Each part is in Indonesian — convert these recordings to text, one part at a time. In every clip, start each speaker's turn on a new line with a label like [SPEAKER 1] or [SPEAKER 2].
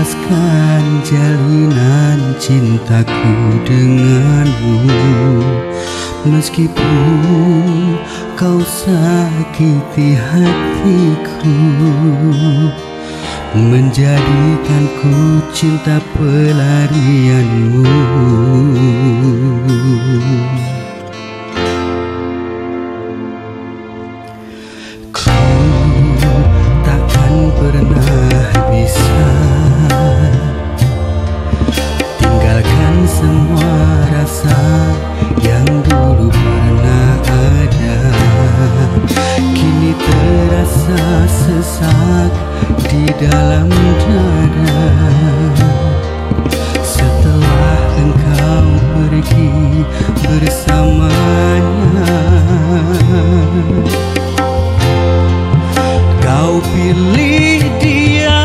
[SPEAKER 1] lepaskan jalinan cintaku denganmu. Meskipun kau sakiti hatiku, menjadikanku cinta pelarianmu. Pernah bisa tinggalkan semua rasa yang dulu pernah ada. Kini terasa sesak di dalam dada. Setelah engkau pergi bersamanya, kau pilih dia,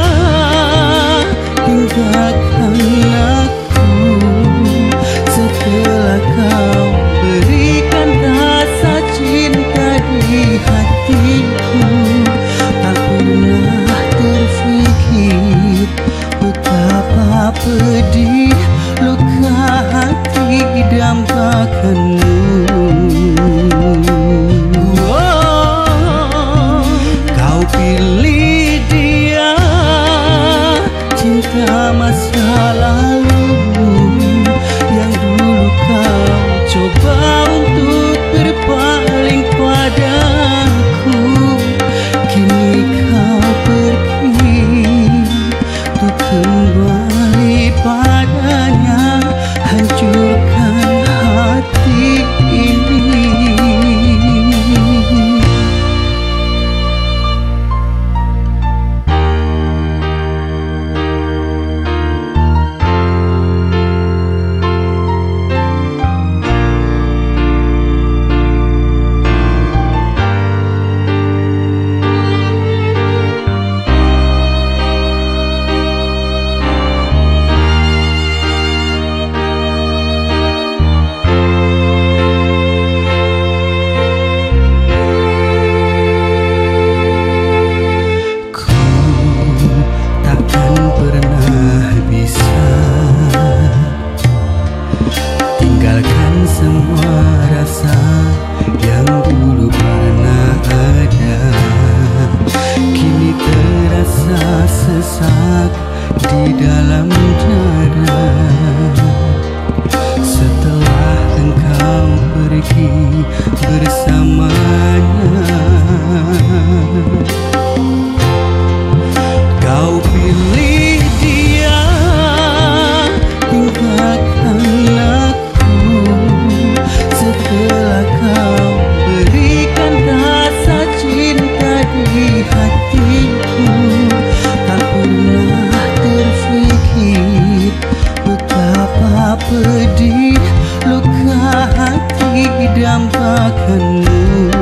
[SPEAKER 1] tinggalkan aku. Setelah kau berikan rasa cinta di hatiku, tak pernah terfikir betapa pedih luka hati dampakanmu. Pilih dia, cinta masa lalu yang dulu kau coba untuk berpaling padaku. Kini kau pergi untuk kembali padanya, hancurkan hati ini. Tinggalkan semua rasa yang dulu pernah ada. Kini terasa sesak di dalam dada. Setelah engkau pergi bersamanya, kau pilih dia, tinggalkan aku. Setelah kau berikan rasa cinta di hatiku, tak pernah terfikir betapa pedih luka hati dampakanmu.